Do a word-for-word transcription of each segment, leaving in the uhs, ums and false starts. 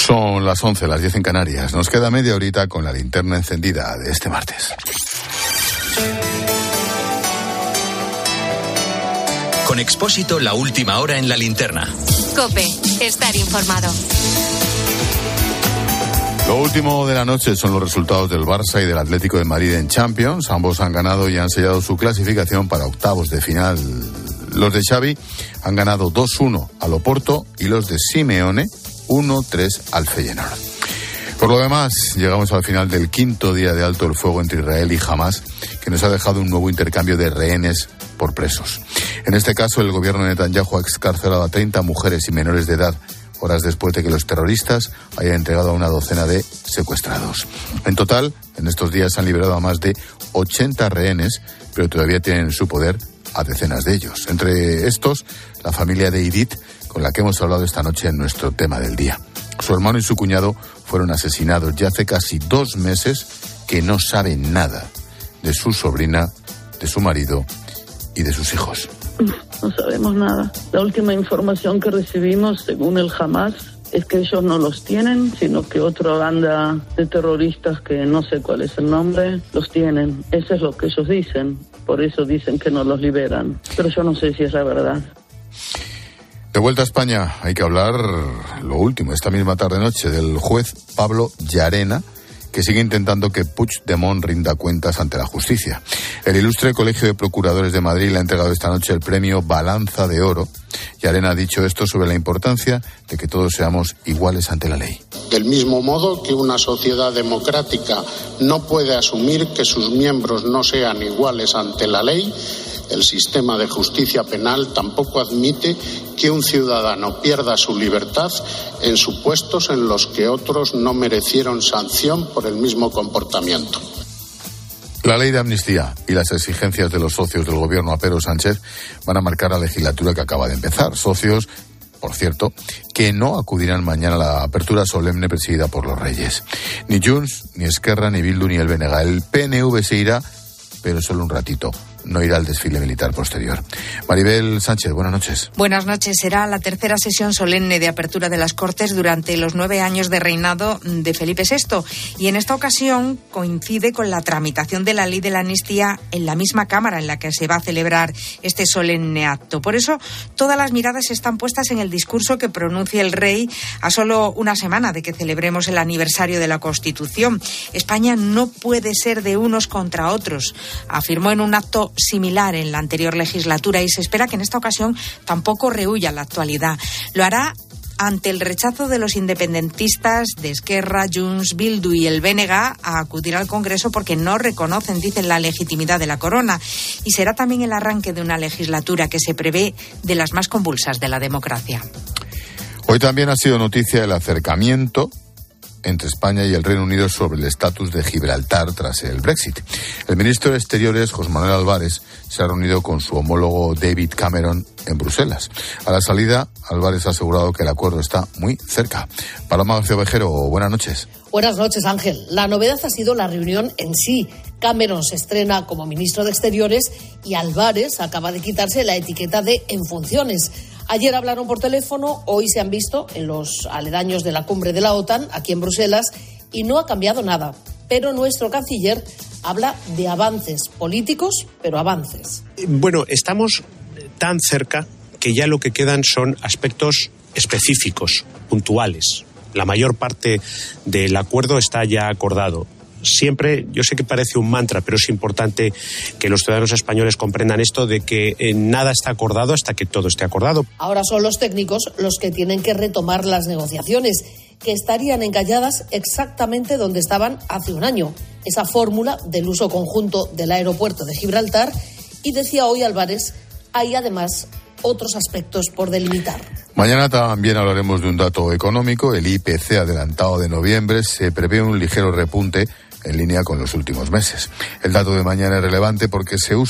Son las once, las diez en Canarias. Nos queda media horita con la linterna encendida de este martes. Con Expósito, la última hora en la linterna. COPE, estar informado. Lo último de la noche son los resultados del Barça y del Atlético de Madrid en Champions. Ambos han ganado y han sellado su clasificación para octavos de final. Los de Xavi han ganado dos uno al Oporto y los de Simeone uno tres al Feyenoord. Por lo demás, llegamos al final del quinto día de alto el fuego entre Israel y Hamás, que nos ha dejado un nuevo intercambio de rehenes por presos. En este caso, el gobierno de Netanyahu ha excarcelado a treinta mujeres y menores de edad, horas después de que los terroristas hayan entregado a una docena de secuestrados. En total, en estos días han liberado a más de ochenta rehenes, pero todavía tienen en su poder a decenas de ellos. Entre estos, la familia de Idit, con la que hemos hablado esta noche en nuestro tema del día. Su hermano y su cuñado fueron asesinados ya hace casi dos meses que no saben nada de su sobrina, de su marido y de sus hijos. No sabemos nada. La última información que recibimos, según el Hamás, es que ellos no los tienen, sino que otra banda de terroristas, que no sé cuál es el nombre, los tienen. Eso es lo que ellos dicen. Por eso dicen que no los liberan. Pero yo no sé si es la verdad. De vuelta a España, hay que hablar lo último, esta misma tarde-noche, del juez Pablo Llarena, que sigue intentando que Puigdemont rinda cuentas ante la justicia. El ilustre Colegio de Procuradores de Madrid le ha entregado esta noche el premio Balanza de Oro. Llarena ha dicho esto sobre la importancia de que todos seamos iguales ante la ley. Del mismo modo que una sociedad democrática no puede asumir que sus miembros no sean iguales ante la ley, el sistema de justicia penal tampoco admite que un ciudadano pierda su libertad en supuestos en los que otros no merecieron sanción por el mismo comportamiento. La ley de amnistía y las exigencias de los socios del gobierno a Pedro Sánchez van a marcar la legislatura que acaba de empezar. Socios, por cierto, que no acudirán mañana a la apertura solemne presidida por los Reyes. Ni Junts, ni Esquerra, ni Bildu, ni el B N G. El P N V se irá, pero solo un ratito. No irá al desfile militar posterior. Maribel Sánchez, buenas noches. Buenas noches. Será la tercera sesión solemne de apertura de las Cortes durante los nueve años de reinado de Felipe sexto. Y en esta ocasión coincide con la tramitación de la ley de la amnistía en la misma Cámara en la que se va a celebrar este solemne acto. Por eso, todas las miradas están puestas en el discurso que pronuncia el rey a solo una semana de que celebremos el aniversario de la Constitución. España no puede ser de unos contra otros, afirmó en un acto similar en la anterior legislatura, y se espera que en esta ocasión tampoco rehuya la actualidad. Lo hará ante el rechazo de los independentistas de Esquerra, Junts, Bildu y el B N G a acudir al Congreso porque no reconocen, dicen, la legitimidad de la corona. Y será también el arranque de una legislatura que se prevé de las más convulsas de la democracia. Hoy también ha sido noticia el acercamiento entre España y el Reino Unido sobre el estatus de Gibraltar tras el Brexit. El ministro de Exteriores, José Manuel Álvarez, se ha reunido con su homólogo David Cameron en Bruselas. A la salida, Álvarez ha asegurado que el acuerdo está muy cerca. Paloma García Ovejero, buenas noches. Buenas noches, Ángel. La novedad ha sido la reunión en sí. Cameron se estrena como ministro de Exteriores y Álvarez acaba de quitarse la etiqueta de en funciones. Ayer hablaron por teléfono, hoy se han visto en los aledaños de la cumbre de la OTAN, aquí en Bruselas, y no ha cambiado nada. Pero nuestro canciller habla de avances políticos, pero avances. Bueno, estamos tan cerca que ya lo que quedan son aspectos específicos, puntuales. La mayor parte del acuerdo está ya acordado. Siempre, yo sé que parece un mantra, pero es importante que los ciudadanos españoles comprendan esto de que eh, nada está acordado hasta que todo esté acordado. Ahora son los técnicos los que tienen que retomar las negociaciones, que estarían encalladas exactamente donde estaban hace un año. Esa fórmula del uso conjunto del aeropuerto de Gibraltar, y decía hoy Álvarez, hay además otros aspectos por delimitar. Mañana también hablaremos de un dato económico. El I P C adelantado de noviembre se prevé un ligero repunte en línea con los últimos meses. El dato de mañana es relevante porque se usa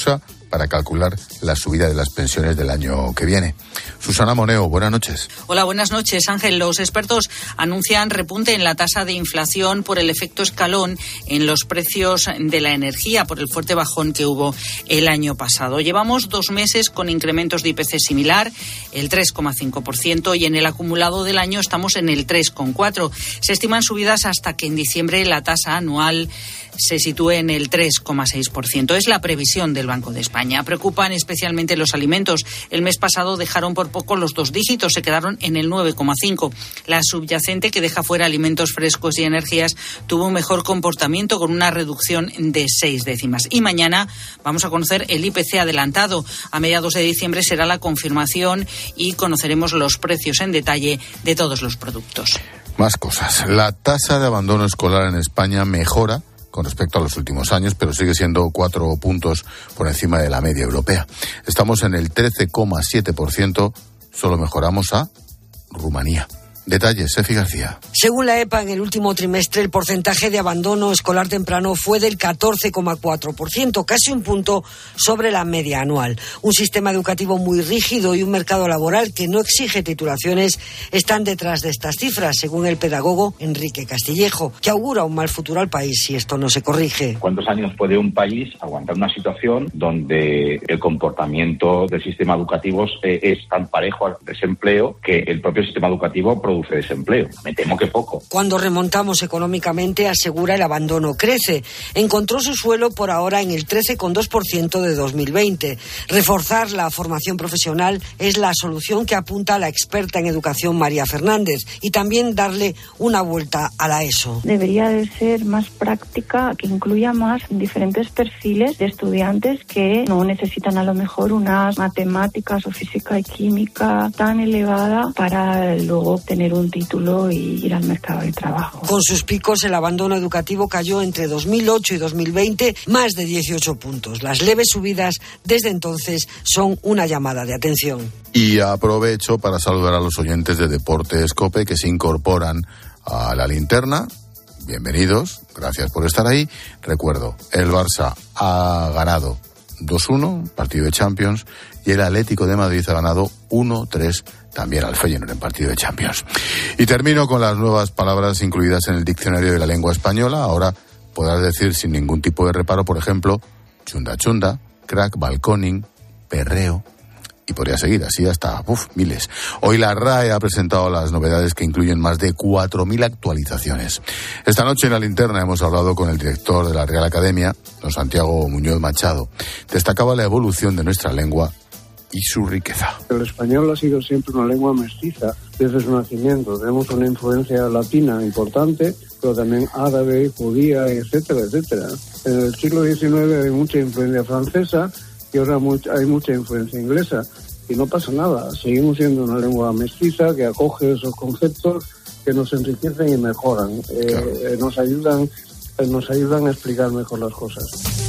para calcular la subida de las pensiones del año que viene. Susana Moneo, buenas noches. Hola, buenas noches, Ángel. Los expertos anuncian repunte en la tasa de inflación por el efecto escalón en los precios de la energía, por el fuerte bajón que hubo el año pasado. Llevamos dos meses con incrementos de I P C similar, el tres coma cinco por ciento, y en el acumulado del año estamos en el tres coma cuatro por ciento. Se estiman subidas hasta que en diciembre la tasa anual se sitúe en el tres coma seis por ciento. Es la previsión del Banco de España. Preocupan especialmente los alimentos. El mes pasado dejaron por poco los dos dígitos, se quedaron en el nueve coma cinco. La subyacente, que deja fuera alimentos frescos y energías, tuvo un mejor comportamiento con una reducción de seis décimas. Y mañana vamos a conocer el I P C adelantado. A mediados de diciembre será la confirmación y conoceremos los precios en detalle de todos los productos. Más cosas. La tasa de abandono escolar en España mejora con respecto a los últimos años, pero sigue siendo cuatro puntos por encima de la media europea. Estamos en el trece coma siete por ciento, solo mejoramos a Rumanía. Detalles, Sefi García. Según la E P A, en el último trimestre el porcentaje de abandono escolar temprano fue del catorce coma cuatro por ciento, casi un punto sobre la media anual. Un sistema educativo muy rígido y un mercado laboral que no exige titulaciones están detrás de estas cifras, según el pedagogo Enrique Castillejo, que augura un mal futuro al país si esto no se corrige. ¿Cuántos años puede un país aguantar una situación donde el comportamiento del sistema educativo es tan parejo al desempleo que el propio sistema educativo produce desempleo? Me temo que poco. Cuando remontamos económicamente, asegura, el abandono crece. Encontró su suelo por ahora en el trece coma dos por ciento de dos mil veinte. Reforzar la formación profesional es la solución que apunta la experta en educación María Fernández, y también darle una vuelta a la ESO. Debería de ser más práctica, que incluya más diferentes perfiles de estudiantes que no necesitan a lo mejor unas matemáticas o física y química tan elevada para luego obtener un título y ir al mercado de trabajo. Con sus picos, el abandono educativo cayó entre dos mil ocho y dos mil veinte más de dieciocho puntos. Las leves subidas desde entonces son una llamada de atención. Y aprovecho para saludar a los oyentes de Deportes COPE que se incorporan a la linterna. Bienvenidos, gracias por estar ahí. Recuerdo, el Barça ha ganado dos uno, partido de Champions, y el Atlético de Madrid ha ganado uno tres también al Feyenoord en partido de Champions. Y termino con las nuevas palabras incluidas en el diccionario de la lengua española. Ahora podrás decir sin ningún tipo de reparo, por ejemplo, chunda chunda, crack, balconing, perreo, y podría seguir así hasta uf, miles. Hoy la R A E ha presentado las novedades que incluyen más de cuatro mil actualizaciones. Esta noche en la linterna hemos hablado con el director de la Real Academia, don Santiago Muñoz Machado. Destacaba la evolución de nuestra lengua y su riqueza. El español ha sido siempre una lengua mestiza desde su nacimiento. Tenemos una influencia latina importante, pero también árabe, judía, etcétera, etcétera. En el siglo diecinueve hay mucha influencia francesa y ahora hay mucha influencia inglesa. Y no pasa nada, seguimos siendo una lengua mestiza que acoge esos conceptos que nos enriquecen y mejoran. Eh, claro. eh, nos ayudan, eh, nos ayudan a explicar mejor las cosas.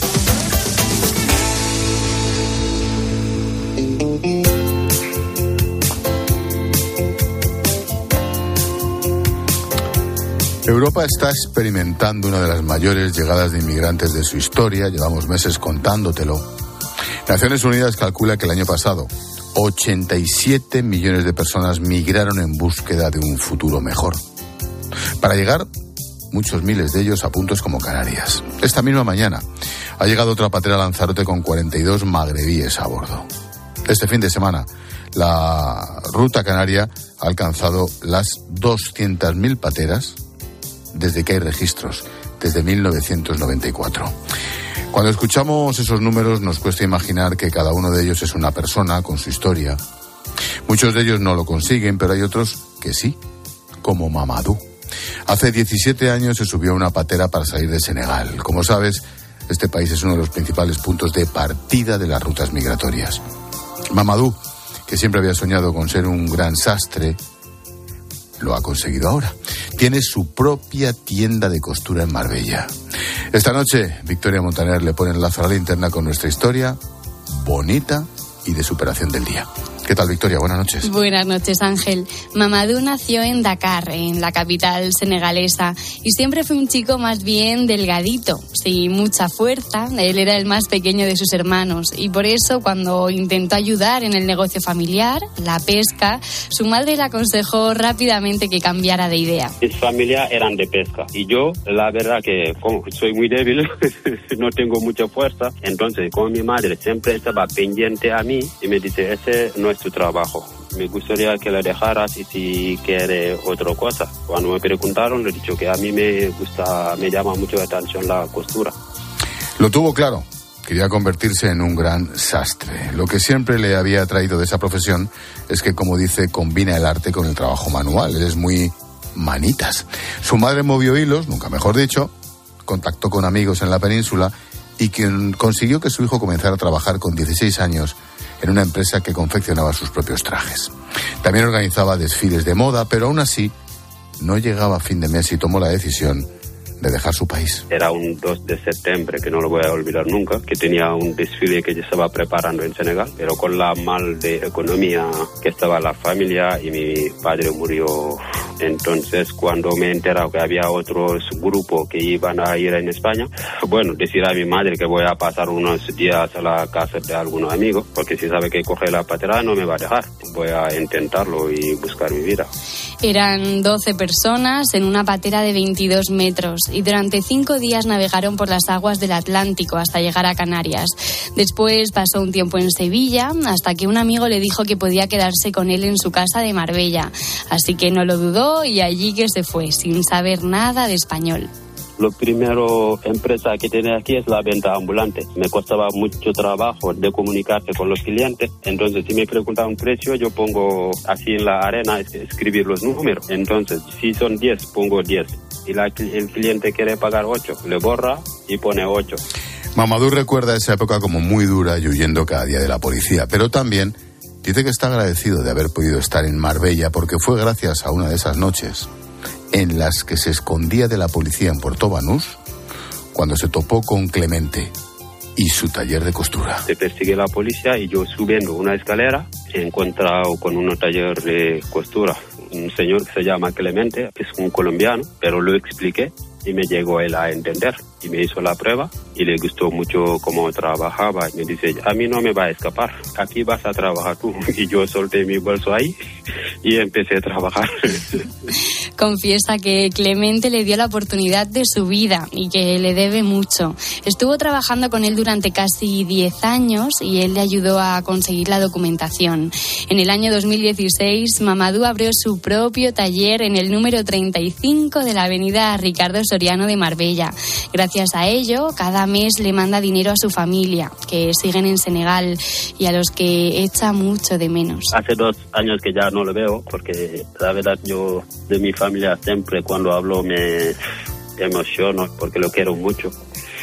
Europa está experimentando una de las mayores llegadas de inmigrantes de su historia. Llevamos meses contándotelo. Naciones Unidas calcula que el año pasado ochenta y siete millones de personas migraron en búsqueda de un futuro mejor. Para llegar, muchos miles de ellos a puntos como Canarias. Esta misma mañana ha llegado otra patera a Lanzarote con cuarenta y dos magrebíes a bordo. Este fin de semana, la ruta canaria ha alcanzado las doscientas mil pateras desde que hay registros, desde mil novecientos noventa y cuatro. Cuando escuchamos esos números nos cuesta imaginar que cada uno de ellos es una persona con su historia. Muchos de ellos no lo consiguen, pero hay otros que sí, como Mamadou. Hace diecisiete años se subió a una patera para salir de Senegal. Como sabes, este país es uno de los principales puntos de partida de las rutas migratorias. Mamadou, que siempre había soñado con ser un gran sastre, lo ha conseguido ahora. Tiene su propia tienda de costura en Marbella. Esta noche, Victoria Montaner le pone el lazo a la linterna con nuestra historia bonita y de superación del día. ¿Qué tal, Victoria? Buenas noches. Buenas noches, Ángel. Mamadou nació en Dakar, en la capital senegalesa, y siempre fue un chico más bien delgadito, sin mucha fuerza. Él era el más pequeño de sus hermanos, y por eso cuando intentó ayudar en el negocio familiar, la pesca, su madre le aconsejó rápidamente que cambiara de idea. Mis familias eran de pesca, y yo, la verdad que como soy muy débil, no tengo mucha fuerza, entonces como mi madre siempre estaba pendiente a mí, y me dice, ese no es tu trabajo. Me gustaría que le dejaras y si quiere otra cosa. Cuando me preguntaron, le he dicho que a mí me gusta, me llama mucho la atención la costura. Lo tuvo claro. Quería convertirse en un gran sastre. Lo que siempre le había atraído de esa profesión es que, como dice, combina el arte con el trabajo manual. Él es muy manitas. Su madre movió hilos, nunca mejor dicho, contactó con amigos en la península y quien consiguió que su hijo comenzara a trabajar con dieciséis años en una empresa que confeccionaba sus propios trajes. También organizaba desfiles de moda, pero aún así no llegaba a fin de mes y tomó la decisión de dejar su país. Era un dos de septiembre, que no lo voy a olvidar nunca, que tenía un desfile que yo estaba preparando en Senegal, pero con la mal de economía que estaba la familia y mi padre murió. Entonces, cuando me he enterado que había otros grupos que iban a ir en España, bueno, decir a mi madre que voy a pasar unos días a la casa de algunos amigos, porque si sabe que coge la patera no me va a dejar. Voy a intentarlo y buscar mi vida. Eran doce personas en una patera de veintidós metros y durante cinco días navegaron por las aguas del Atlántico hasta llegar a Canarias. Después pasó un tiempo en Sevilla hasta que un amigo le dijo que podía quedarse con él en su casa de Marbella. Así que no lo dudó y allí que se fue, sin saber nada de español. Lo primero empresa que tenía aquí es la venta ambulante. Me costaba mucho trabajo de comunicarse con los clientes. Entonces, si me preguntan un precio, yo pongo así en la arena, escribir los números. Entonces, si son diez, pongo diez. Y la, el cliente quiere pagar ocho, le borra y pone ocho. Mamadou recuerda esa época como muy dura y huyendo cada día de la policía. Pero también dice que está agradecido de haber podido estar en Marbella porque fue gracias a una de esas noches en las que se escondía de la policía en Puerto Banús cuando se topó con Clemente y su taller de costura. Se persigue la policía y yo subiendo una escalera he encontrado con un taller de costura. Un señor que se llama Clemente, que es un colombiano, pero lo expliqué y me llegó él a entender y me hizo la prueba y le gustó mucho cómo trabajaba y me dice, a mí no me va a escapar, aquí vas a trabajar tú. Y yo solté mi bolso ahí y empecé a trabajar. Confiesa que Clemente le dio la oportunidad de su vida y que le debe mucho. Estuvo trabajando con él durante casi diez años y él le ayudó a conseguir la documentación. En el año dos mil dieciséis, Mamadou abrió su propio taller en el número treinta y cinco de la avenida Ricardo Soriano de Marbella. Gracias a ello, cada mes le manda dinero a su familia, que siguen en Senegal y a los que echa mucho de menos. Hace dos años que ya no lo veo, porque la verdad yo de mi familia siempre cuando hablo me emociono, porque lo quiero mucho.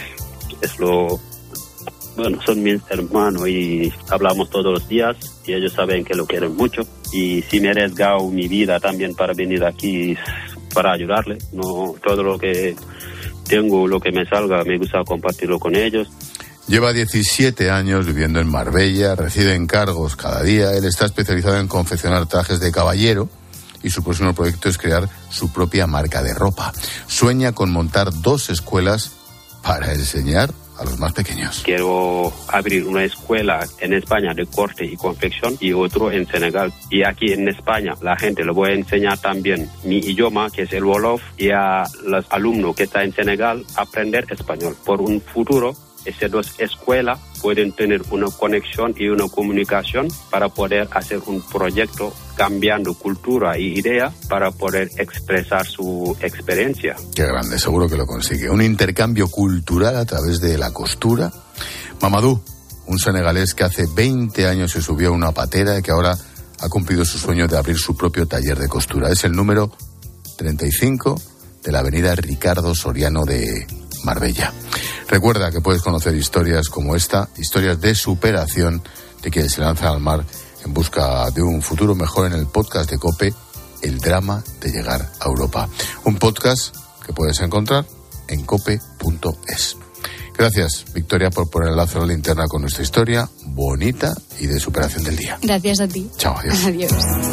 Es lo... Bueno, son mis hermanos y hablamos todos los días y ellos saben que lo quieren mucho. Y si me he arriesgado mi vida también para venir aquí para ayudarle, no todo lo que tengo, lo que me salga, me gusta compartirlo con ellos. Lleva diecisiete años viviendo en Marbella, recibe encargos cada día. Él está especializado en confeccionar trajes de caballero y su próximo proyecto es crear su propia marca de ropa. Sueña con montar dos escuelas para enseñar a los más pequeños. Quiero abrir una escuela en España de corte y confección y otro en Senegal. Y aquí en España la gente le voy a enseñar también mi idioma, que es el Wolof, y a los alumnos que están en Senegal aprender español. Por un futuro, esas dos escuelas pueden tener una conexión y una comunicación para poder hacer un proyecto cambiando cultura y idea para poder expresar su experiencia. Qué grande, seguro que lo consigue. Un intercambio cultural a través de la costura. Mamadou, un senegalés que hace veinte años se subió a una patera y que ahora ha cumplido su sueño de abrir su propio taller de costura. Es el número treinta y cinco de la avenida Ricardo Soriano de Marbella. Recuerda que puedes conocer historias como esta, historias de superación de quienes se lanzan al mar en busca de un futuro mejor en el podcast de COPE, El drama de llegar a Europa. Un podcast que puedes encontrar en cope punto es. Gracias, Victoria, por poner el lazo a la linterna con nuestra historia bonita y de superación del día. Gracias a ti. Chao, adiós. Adiós.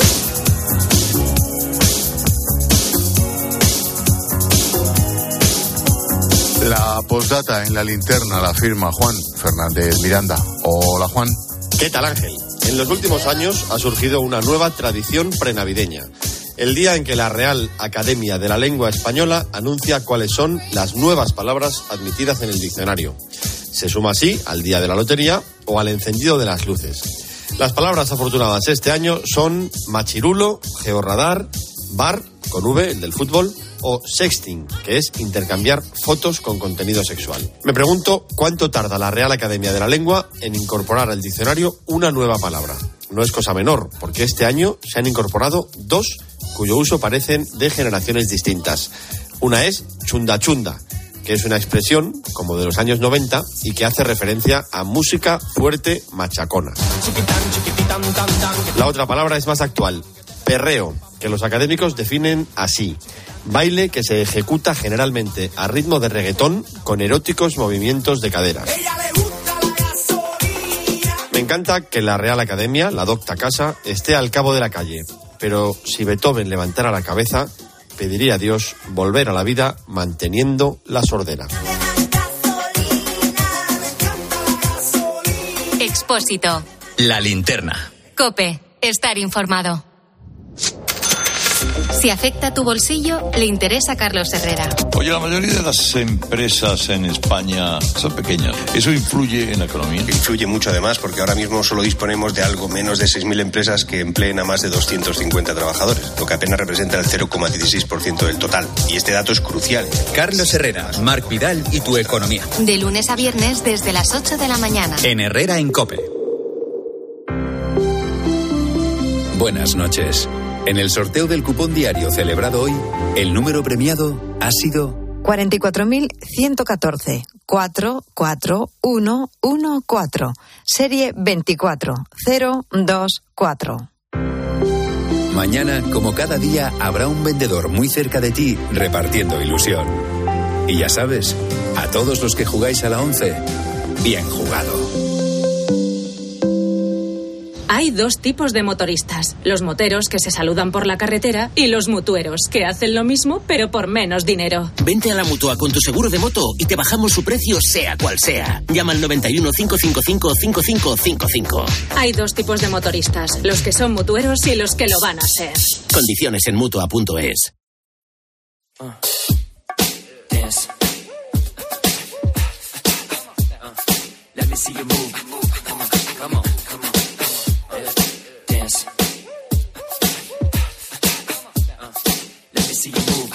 La postdata en la linterna la firma Juan Fernández Miranda. Hola, Juan. ¿Qué tal, Ángel? En los últimos años ha surgido una nueva tradición prenavideña. El día en que la Real Academia de la Lengua Española anuncia cuáles son las nuevas palabras admitidas en el diccionario. Se suma así al día de la lotería o al encendido de las luces. Las palabras afortunadas este año son machirulo, georradar, bar, con V, el del fútbol, o sexting, que es intercambiar fotos con contenido sexual. Me pregunto cuánto tarda la Real Academia de la Lengua en incorporar al diccionario una nueva palabra. No es cosa menor, porque este año se han incorporado dos cuyo uso parecen de generaciones distintas. Una es chunda chunda, que es una expresión como de los años noventa y que hace referencia a música fuerte machacona. La otra palabra es más actual, perreo, que los académicos definen así: baile que se ejecuta generalmente a ritmo de reggaetón con eróticos movimientos de caderas. Me encanta que la Real Academia, la docta casa, esté al cabo de la calle, pero si Beethoven levantara la cabeza, pediría a Dios volver a la vida manteniendo la sordera. Expósito. La linterna. COPE. Estar informado. Si afecta tu bolsillo, le interesa a Carlos Herrera. Oye, la mayoría de las empresas en España son pequeñas. ¿Eso influye en la economía? Influye mucho, además, porque ahora mismo solo disponemos de algo menos de seis mil empresas que empleen a más de doscientos cincuenta trabajadores, lo que apenas representa el cero coma dieciséis por ciento del total. Y este dato es crucial. Carlos Herrera, Marc Vidal y tu economía. De lunes a viernes desde las ocho de la mañana. En Herrera en COPE. Buenas noches. En el sorteo del cupón diario celebrado hoy, el número premiado ha sido cuarenta y cuatro mil ciento catorce, cuatro cuatro uno uno cuatro, serie veinticuatro cero dos cuatro. Mañana, como cada día, habrá un vendedor muy cerca de ti repartiendo ilusión. Y ya sabes, a todos los que jugáis a la once, bien jugado. Hay dos tipos de motoristas, los moteros que se saludan por la carretera y los mutueros que hacen lo mismo pero por menos dinero. Vente a la Mutua con tu seguro de moto y te bajamos su precio sea cual sea. Llama al noventa y uno, cinco cinco cinco, cinco cinco cinco cinco. Hay dos tipos de motoristas, los que son mutueros y los que lo van a ser. Condiciones en mutua punto es. Uh, dance. Uh, let me see you move. Come on, come on, come on. Dance. Uh, let me see you move.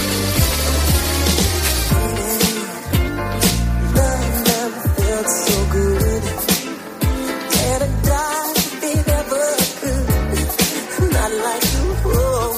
Love never felt so good. And I died if it ever could. Not like you. Oh,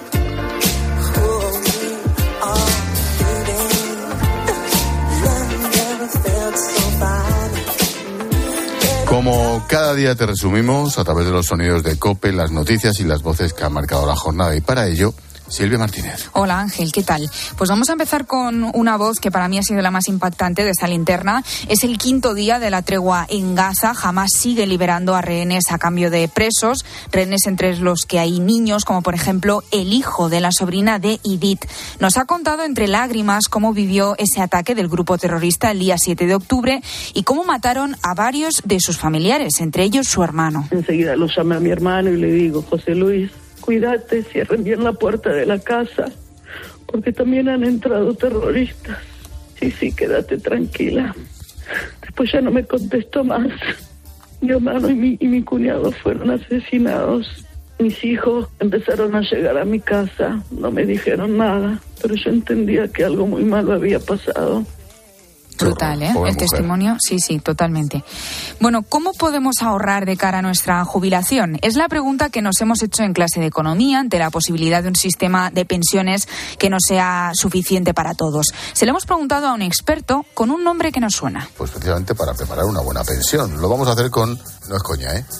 oh, me. Oh, baby. Love never felt so fine. Como cada día te resumimos a través de los sonidos de COPE, las noticias y las voces que han marcado la jornada. Y para ello, Silvia Martínez. Hola Ángel, ¿qué tal? Pues vamos a empezar con una voz que para mí ha sido la más impactante de esta linterna. Es el quinto día de la tregua en Gaza. Hamás sigue liberando a rehenes a cambio de presos, rehenes entre los que hay niños, como por ejemplo el hijo de la sobrina de Idit. Nos ha contado entre lágrimas cómo vivió ese ataque del grupo terrorista el día siete de octubre y cómo mataron a varios de sus familiares, entre ellos su hermano. Enseguida lo llamé a mi hermano y le digo: José Luis, cuídate, cierren bien la puerta de la casa, porque también han entrado terroristas. Sí, sí, quédate tranquila. Después ya no me contestó más. Mi hermano y mi, y mi cuñado fueron asesinados. Mis hijos empezaron a llegar a mi casa, no me dijeron nada, pero yo entendía que algo muy malo había pasado. Brutal, ¿eh? El testimonio, sí, sí, totalmente. Bueno, ¿cómo podemos ahorrar de cara a nuestra jubilación? Es la pregunta que nos hemos hecho en clase de economía ante la posibilidad de un sistema de pensiones que no sea suficiente para todos. Se lo hemos preguntado a un experto con un nombre que nos suena. Pues precisamente para preparar una buena pensión. Lo vamos a hacer con, no es coña, ¿eh?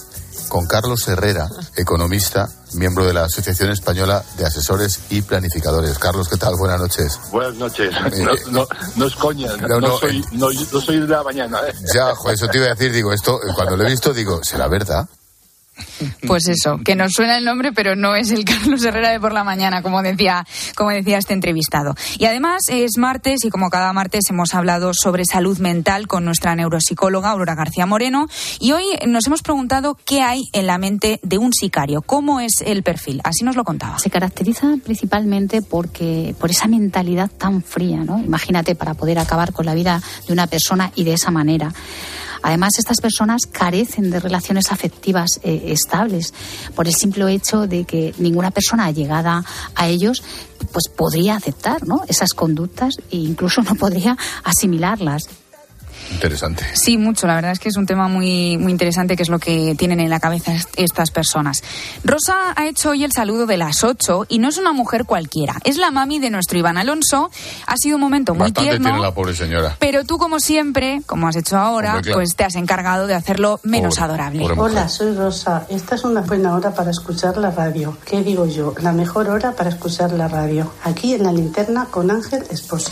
con Carlos Herrera, economista, miembro de la Asociación Española de Asesores y Planificadores. Carlos, ¿qué tal? Buenas noches. Buenas noches. Eh, no, no, no es coña, no, no, no, no, soy, eh, no, no soy de la mañana. ¿eh? Ya, jo, eso te iba a decir, digo, esto, cuando lo he visto, digo, ¿será verdad? Pues eso, que nos suena el nombre, pero no es el Carlos Herrera de por la mañana, como decía, como decía este entrevistado. Y además es martes y como cada martes hemos hablado sobre salud mental con nuestra neuropsicóloga Aurora García Moreno y hoy nos hemos preguntado qué hay en la mente de un sicario, cómo es el perfil, así nos lo contaba. Se caracteriza principalmente porque por esa mentalidad tan fría, ¿no? Imagínate, para poder acabar con la vida de una persona y de esa manera. Además, estas personas carecen de relaciones afectivas eh, estables por el simple hecho de que ninguna persona allegada a ellos pues podría aceptar, ¿no?, esas conductas e incluso no podría asimilarlas. Interesante. Sí, mucho. La verdad es que es un tema muy, muy interesante, que es lo que tienen en la cabeza estas personas. Rosa ha hecho hoy el saludo de las ocho y no es una mujer cualquiera. Es la mami de nuestro Iván Alonso. Ha sido un momento muy Bastante tierno. tiene la pobre señora. Pero tú, como siempre, como has hecho ahora, Hombre, claro. pues te has encargado de hacerlo menos pobre, adorable. Pobre Hola, soy Rosa. Esta es una buena hora para escuchar la radio. ¿Qué digo yo? La mejor hora para escuchar la radio. Aquí en La Linterna con Ángel Espósito.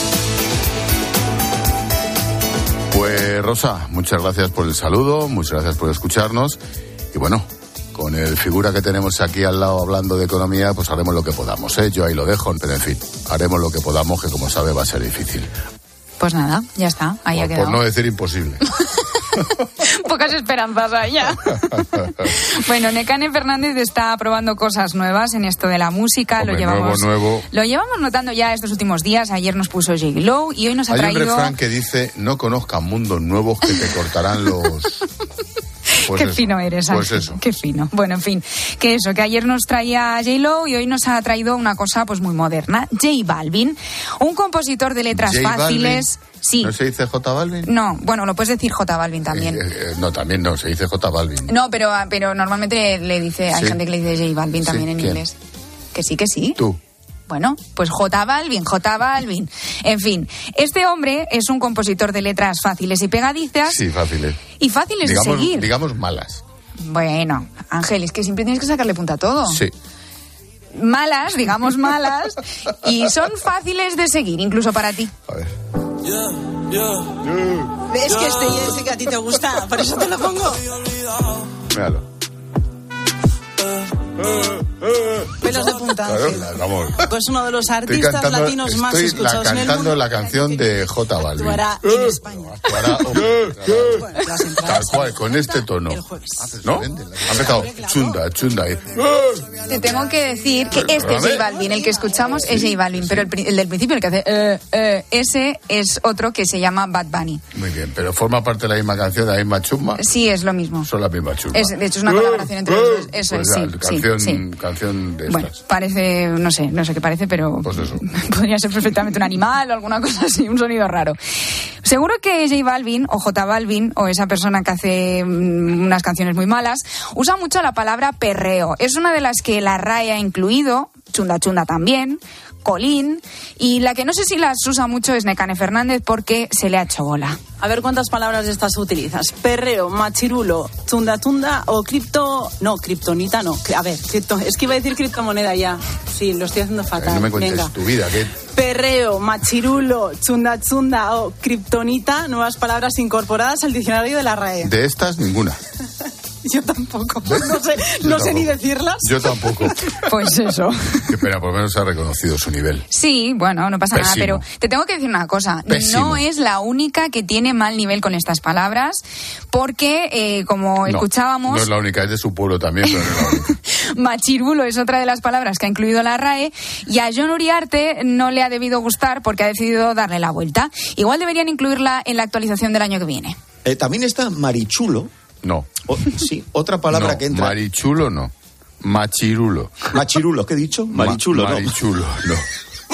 Pues Rosa, muchas gracias por el saludo, muchas gracias por escucharnos y bueno, con el figura que tenemos aquí al lado hablando de economía, pues haremos lo que podamos, ¿eh? Yo ahí lo dejo, pero en fin, haremos lo que podamos, que como sabe va a ser difícil. Pues nada, ya está, ahí por, ha quedado. Por no decir imposible. Pocas esperanzas hay ya. Bueno, Nekane Fernández está probando cosas nuevas en esto de la música. Hombre, lo llevamos, nuevo, nuevo. Lo llevamos notando ya estos últimos días. Ayer nos puso J Lo y hoy nos ha hay traído. Hay un refrán que dice: no conozcan mundos nuevos que te cortarán los. Pues Qué eso, fino eres, pues Ángel. eso. Qué fino. Bueno, en fin, que eso, que ayer nos traía J Lo y hoy nos ha traído una cosa pues muy moderna. J Balvin, un compositor de letras J fáciles. Balvin. Sí. ¿No se dice J Balvin? No, bueno, lo puedes decir J Balvin también. Eh, eh, no, también no, se dice J Balvin. No, pero, pero normalmente le dice, hay ¿Sí? gente que le dice J Balvin también ¿Sí? en ¿Quién? inglés. Que sí, que sí. Tú. Bueno, pues J Balvin, J Balvin. En fin, este hombre es un compositor de letras fáciles y pegadizas. Sí, fáciles. Y fáciles digamos, de seguir. Digamos malas. Bueno, Ángel, es que siempre tienes que sacarle punta a todo. Sí. Malas, digamos malas, y son fáciles de seguir, incluso para ti. A ver. ¿Ves que este ese que a ti te gusta? Por eso te lo pongo. Míralo. Pelos de punta. Claro, vamos. Pues uno de los Estoy artistas cantando, latinos más estoy escuchados la, en el cantando mundo. la canción de J Balvin. Actuará en España. Actuará, oh, tal cual, con este tono. ¿No? Ha empezado chunda, chunda. ahí. Te tengo que decir que este es J Balvin, el que escuchamos es J Balvin, pero el, el del principio, el que hace eh, eh, ese es otro que se llama Bad Bunny. Muy bien, pero forma parte de la misma canción, de la misma chumba. Sí, es lo mismo. Son la misma chumba. Es, de hecho, es una colaboración entre los dos. Eso pues es, ya, sí, canción, sí, sí. canción de estas. Bueno, parece, no sé, no sé qué parece, pero pues eso. Podría ser perfectamente un animal o alguna cosa así, un sonido raro. Seguro que J Balvin o J Balvin o esa persona que hace mm, unas canciones muy malas usa mucho la palabra perreo. Es una de las que la R A E ha incluido, chunda chunda también, colín, y la que no sé si las usa mucho es Nekane Fernández porque se le ha hecho bola. A ver cuántas palabras de estas utilizas. Perreo, machirulo, tunda tunda o cripto... No, kriptonita no. A ver, cripto... es que iba a decir criptomoneda ya. Sí, lo estoy haciendo fatal. No me cuentes Venga. tu vida, ¿qué? Perreo, machirulo, chunda chunda o kriptonita, nuevas palabras incorporadas al diccionario de la R A E. De estas, ninguna. Yo tampoco. No sé, no sé ni decirlas. Yo tampoco. Pues eso. Qué pena, por lo menos ha reconocido su nivel. Sí, bueno, no pasa Pésimo. nada, pero te tengo que decir una cosa. Pésimo. No es la única que tiene mal nivel con estas palabras, porque, eh, como No, escuchábamos... No es la única, es de su pueblo también, pero no es la única. Machirulo es otra de las palabras que ha incluido la R A E y a Jon Uriarte no le ha debido gustar porque ha decidido darle la vuelta. Igual deberían incluirla en la actualización del año que viene. Eh, también está marichulo. No. O, sí, otra palabra no, que entra. Marichulo no. Machirulo. Machirulo, ¿qué he dicho? Marichulo, Ma- Marichulo, no. no.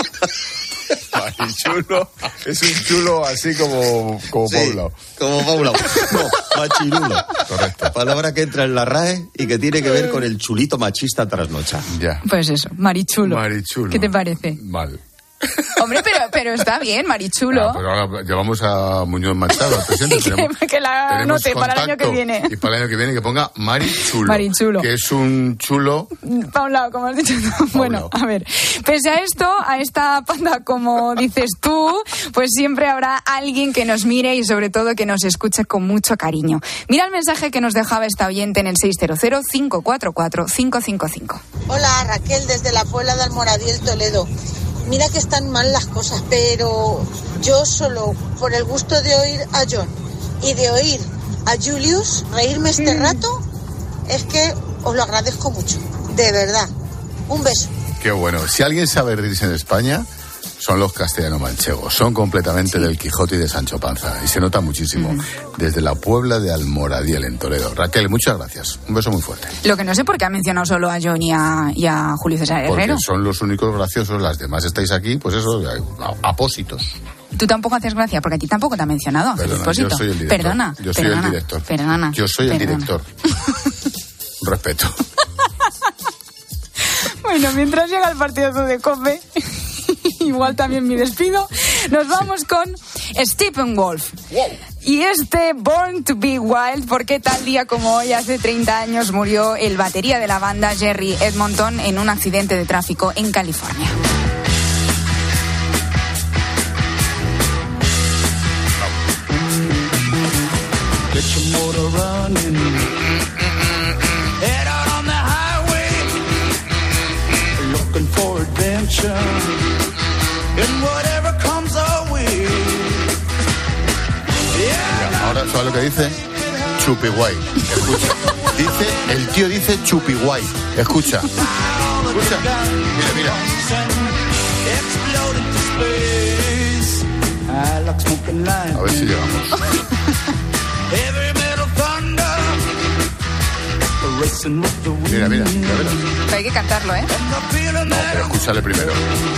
Marichulo es un chulo así como, como Sí, poblado. como poblado. No, machirulo. Correcto. Palabra que entra en la R A E y que tiene que ver con el chulito machista trasnocha. Ya. Pues eso, marichulo. Marichulo. ¿Qué te parece? Mal. Hombre, pero, pero está bien, Marichulo. Ah, pero ahora llevamos a Muñoz Machado al presidente. Tenemos, que, que la tenemos note para el año que viene. Y para el año que viene que ponga Marichulo. Marichulo. Que es un chulo. Para un lado, como has dicho tú. Bueno, a ver. Pese a esto, a esta panda, como dices tú, pues siempre habrá alguien que nos mire y sobre todo que nos escuche con mucho cariño. Mira el mensaje que nos dejaba esta oyente en el seis cero cero, cinco cuatro cuatro, cinco cinco cinco. Hola, Raquel, desde la Puebla de Almoradí, Toledo. Mira que están mal las cosas, pero yo solo por el gusto de oír a John y de oír a Julius reírme este mm. rato, es que os lo agradezco mucho, de verdad. Un beso. Qué bueno. Si alguien sabe reírse en España, son los castellano-manchegos. Son completamente sí. del Quijote y de Sancho Panza. Y se nota muchísimo. Mm. Desde la Puebla de Almoradiel, en Toledo. Raquel, muchas gracias. Un beso muy fuerte. Lo que no sé por qué ha mencionado solo a John y a, y a Julio César Herrero. Porque son los únicos graciosos. Las demás estáis aquí, pues eso, apósitos. Tú tampoco haces gracia, porque a ti tampoco te ha mencionado. Perdona, yo soy el director. Perdona. Yo soy perdona, el director. Perdona. Yo soy perdona. el director. Respeto. Bueno, mientras llega el partidazo de COPE, igual también mi despido, nos vamos sí. con Stephen Wolf. Wow. Y este Born to be Wild, porque tal día como hoy, hace treinta años, murió el batería de la banda Jerry Edmonton en un accidente de tráfico en California. Get your motor running. Head out on the highway. Looking for adventure. And whatever comes our way. Mira, ahora ¿sabes lo que dice? Chupiguay. Escucha. Dice, el tío dice chupiguay. Escucha. Escucha. Mira, mira. A ver si llegamos. Mira, mira, mira, mira. Hay que cantarlo, ¿eh? No, pero escúchale primero.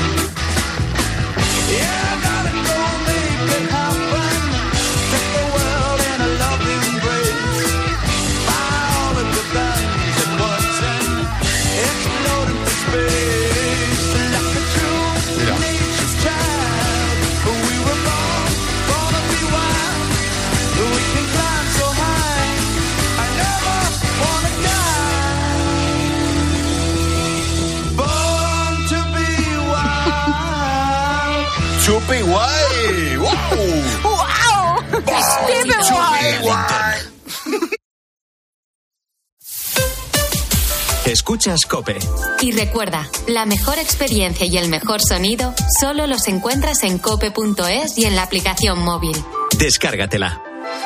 ¡Chupi guay! ¡Wow! ¡Wow! ¡Chupi guay! Escuchas COPE. Y recuerda, la mejor experiencia y el mejor sonido solo los encuentras en cope punto es y en la aplicación móvil. Descárgatela.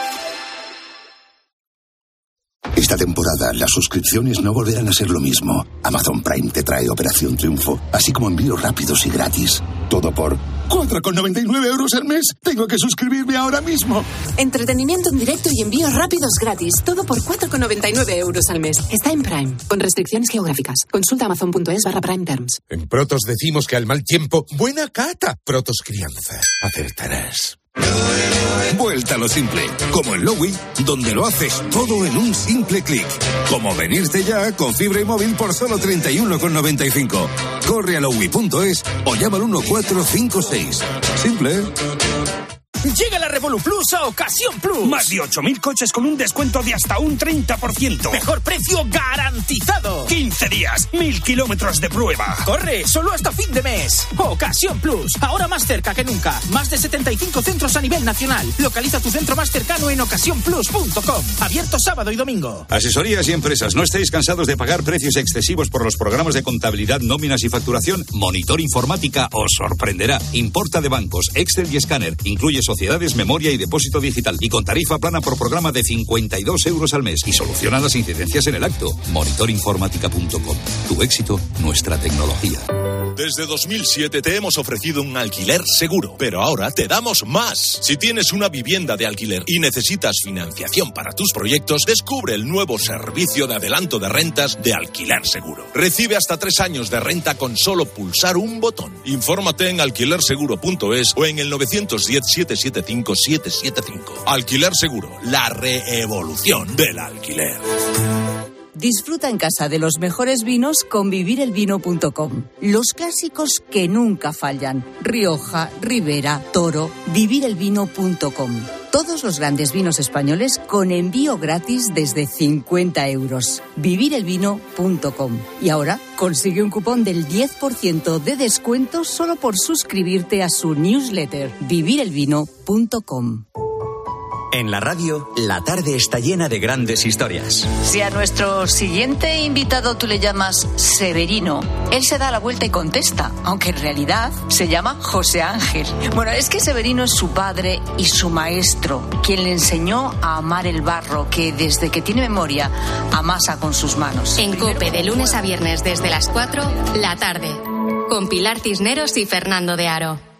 Esta temporada las suscripciones no volverán a ser lo mismo. Amazon Prime te trae Operación Triunfo, así como envíos rápidos y gratis. Todo por cuatro con noventa y nueve euros al mes. Tengo que suscribirme ahora mismo. Entretenimiento en directo y envíos rápidos gratis. Todo por cuatro con noventa y nueve euros al mes. Está en Prime, con restricciones geográficas. Consulta amazon punto es barra Prime Terms. En Protos decimos que al mal tiempo, buena cata. Protos Crianza. Acertarás. Vuelta a lo simple, como en Lowy, donde lo haces todo en un simple clic. Como venirte ya con fibra y móvil por solo treinta y uno con noventa y cinco. Corre a lowy punto es o llama al uno cuatro cinco seis. Simple. Llega la Revolut Plus a Ocasión Plus. Más de ocho mil coches con un descuento de hasta un treinta por ciento. Mejor precio garantizado. quince días, mil kilómetros de prueba. Corre, solo hasta fin de mes. Ocasión Plus, ahora más cerca que nunca. Más de setenta y cinco centros a nivel nacional. Localiza tu centro más cercano en ocasión plus punto com. Abierto sábado y domingo. Asesorías y empresas, ¿no estáis cansados de pagar precios excesivos por los programas de contabilidad, nóminas y facturación? Monitor Informática os sorprenderá. Importa de bancos, Excel y escáner. Incluye sociedades, memoria y depósito digital. Y con tarifa plana por programa de cincuenta y dos euros al mes. Y soluciona las incidencias en el acto. monitor informática punto com. Tu éxito, nuestra tecnología. Desde dos mil siete te hemos ofrecido un alquiler seguro, pero ahora te damos más. Si tienes una vivienda de alquiler y necesitas financiación para tus proyectos, descubre el nuevo servicio de adelanto de rentas de Alquiler Seguro. Recibe hasta tres años de renta con solo pulsar un botón. Infórmate en alquiler seguro punto es o en el nueve uno cero, siete siete cinco, siete siete cinco. Alquiler Seguro, la reevolución del alquiler. Disfruta en casa de los mejores vinos con vivir el vino punto com. Los clásicos que nunca fallan. Rioja, Ribera, Toro, vivir el vino punto com. Todos los grandes vinos españoles con envío gratis desde cincuenta euros. vivir el vino punto com. Y ahora consigue un cupón del diez por ciento de descuento solo por suscribirte a su newsletter. vivir el vino punto com. En la radio, la tarde está llena de grandes historias. Si a nuestro siguiente invitado tú le llamas Severino, él se da la vuelta y contesta, aunque en realidad se llama José Ángel. Bueno, es que Severino es su padre y su maestro, quien le enseñó a amar el barro, que desde que tiene memoria amasa con sus manos. En COPE, de lunes a viernes desde las cuatro, la tarde, con Pilar Cisneros y Fernando de Aro.